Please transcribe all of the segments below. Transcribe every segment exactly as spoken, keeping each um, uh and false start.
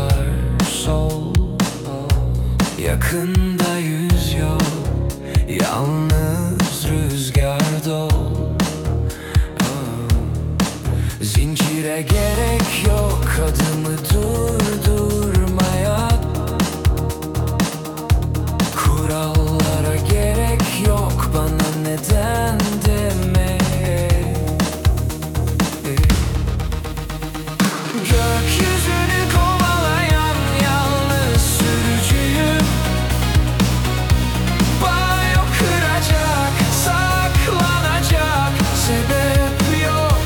sağlar sol, yakında yüz yol, yalnız rüzgar dol. Zincire gerek yok adımı durdurmaya, kurallara gerek yok bana neden demeye. Gökyüzünü kovalayan yalnız sürücüyüm. Banyo kıracak, saklanacak sebep yok.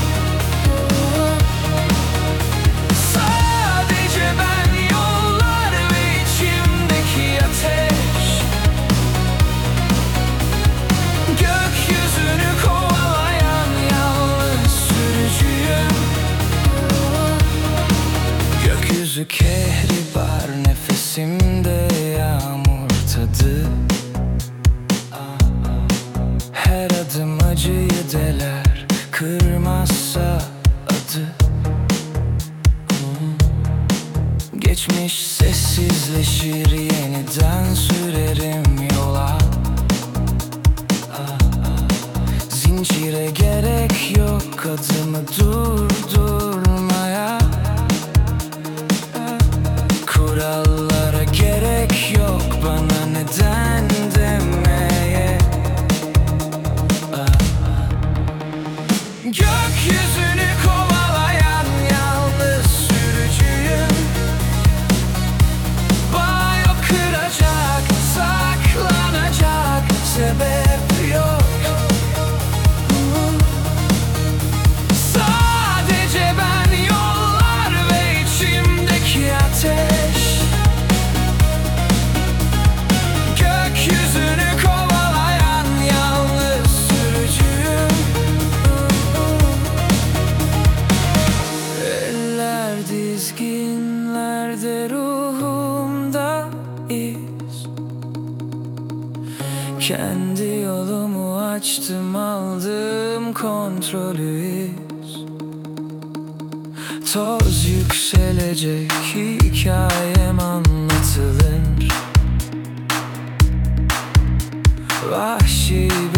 Sadece ben, yollar ve içimdeki ateş. Gökyüzünü kovalayan yalnız sürücüyüm. Gökyüzü kehribar, nefesimde yağmur tadı. Her adım acıyı deler, kırmazsa adı. Geçmiş sessizleşir, yeniden sürerim yola. Zincire gerek yok adımı durdurmaya, kurallara gerek yok bana neden demeye. Gökyüzünü kovalayan yalnız sürücüyüm. Banyo kıracak, saklanacak sebep yok. Sadece ben, yollar ve içimdeki ateş. Gökyüzünü kovalayan yalnız sürücüyüm. Eller dizginlerde, ruhumda iz. Kendi yolumu açtım, aldım kontrolü iz. Toz yükselecek, hikayem anlatılır. Vahşi